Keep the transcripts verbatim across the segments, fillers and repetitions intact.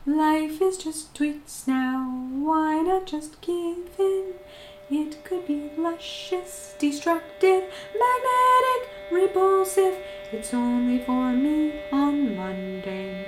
Life is just tweets now, why not just give in? It could be luscious, destructive, magnetic, repulsive. It's only for me on Monday,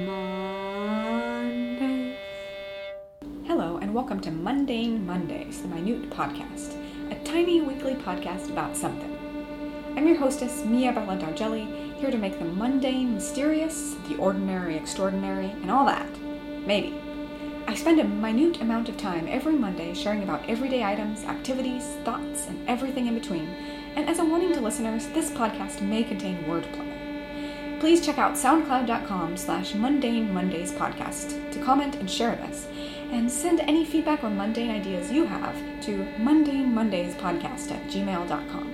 Monday. Hello and welcome to Mundane Mondays, the Minute Podcast, a tiny weekly podcast about something. I'm your hostess, Mia Bella Dargelli, here to make the mundane mysterious, the ordinary extraordinary, and all that. Maybe. I spend a minute amount of time every Monday sharing about everyday items, activities, thoughts, and everything in between, and as a warning to listeners, this podcast may contain wordplay. Please check out soundcloud.com slash mundane Mondays podcast to comment and share this, and send any feedback or mundane ideas you have to mundanemondayspodcast at gmail dot com.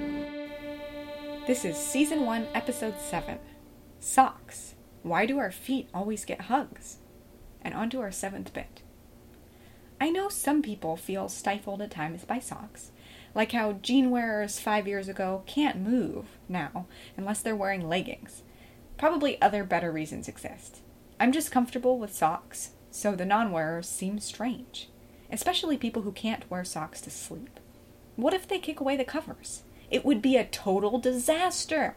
This is Season one, Episode seven, Socks. Why do our feet always get hugs? And on to our seventh bit. I know some people feel stifled at times by socks, like how jean wearers five years ago can't move now unless they're wearing leggings. Probably other better reasons exist. I'm just comfortable with socks, so the non-wearers seem strange, especially people who can't wear socks to sleep. What if they kick away the covers? It would be a total disaster!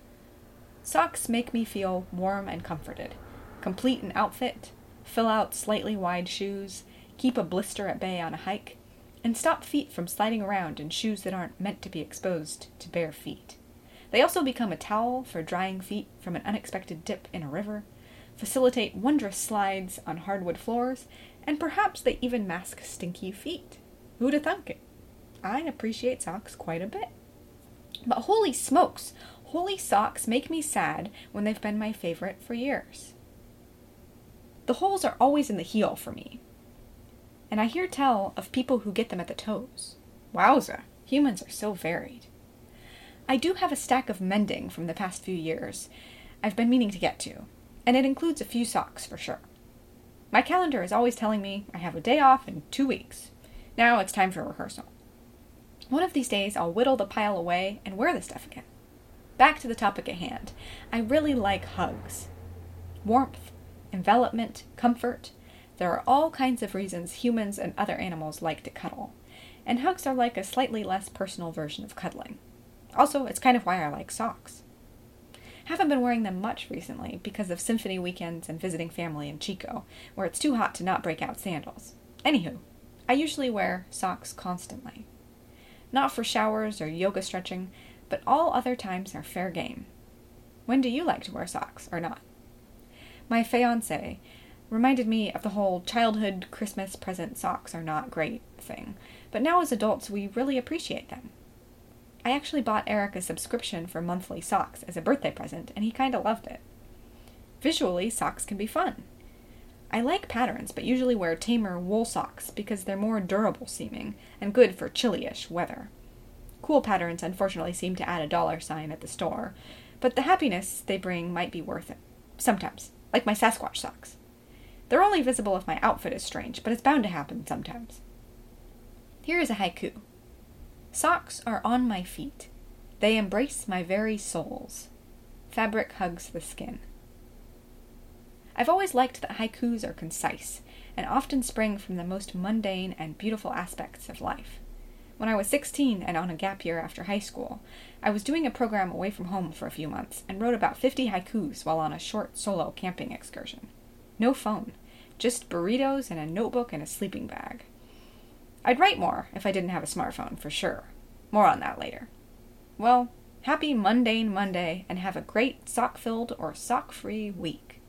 Socks make me feel warm and comforted, complete an outfit, fill out slightly wide shoes, keep a blister at bay on a hike, and stop feet from sliding around in shoes that aren't meant to be exposed to bare feet. They also become a towel for drying feet from an unexpected dip in a river, facilitate wondrous slides on hardwood floors, and perhaps they even mask stinky feet. Who'da thunk it? I appreciate socks quite a bit. But holy smokes, holy socks make me sad when they've been my favorite for years. The holes are always in the heel for me, and I hear tell of people who get them at the toes. Wowza, humans are so varied. I do have a stack of mending from the past few years I've been meaning to get to, and it includes a few socks for sure. My calendar is always telling me I have a day off in two weeks. Now it's time for rehearsal. One of these days I'll whittle the pile away and wear the stuff again. Back to the topic at hand. I really like hugs. Warmth, envelopment, comfort. There are all kinds of reasons humans and other animals like to cuddle, and hugs are like a slightly less personal version of cuddling. Also, it's kind of why I like socks. Haven't been wearing them much recently because of symphony weekends and visiting family in Chico, where it's too hot to not break out sandals. Anywho, I usually wear socks constantly. Not for showers or yoga stretching, but all other times are fair game. When do you like to wear socks, or not? My fiancé reminded me of the whole childhood Christmas present socks are not great thing, but now as adults we really appreciate them. I actually bought Eric a subscription for monthly socks as a birthday present, and he kinda loved it. Visually, socks can be fun. I like patterns, but usually wear tamer wool socks because they're more durable seeming and good for chilly-ish weather. Cool patterns unfortunately seem to add a dollar sign at the store, but the happiness they bring might be worth it. Sometimes, like my Sasquatch socks. They're only visible if my outfit is strange, but it's bound to happen sometimes. Here is a haiku. Socks are on my feet. They embrace my very souls. Fabric hugs the skin. I've always liked that haikus are concise, and often spring from the most mundane and beautiful aspects of life. When I was sixteen and on a gap year after high school, I was doing a program away from home for a few months and wrote about fifty haikus while on a short solo camping excursion. No phone, just burritos and a notebook and a sleeping bag. I'd write more if I didn't have a smartphone, for sure. More on that later. Well, happy mundane Monday, and have a great sock-filled or sock-free week.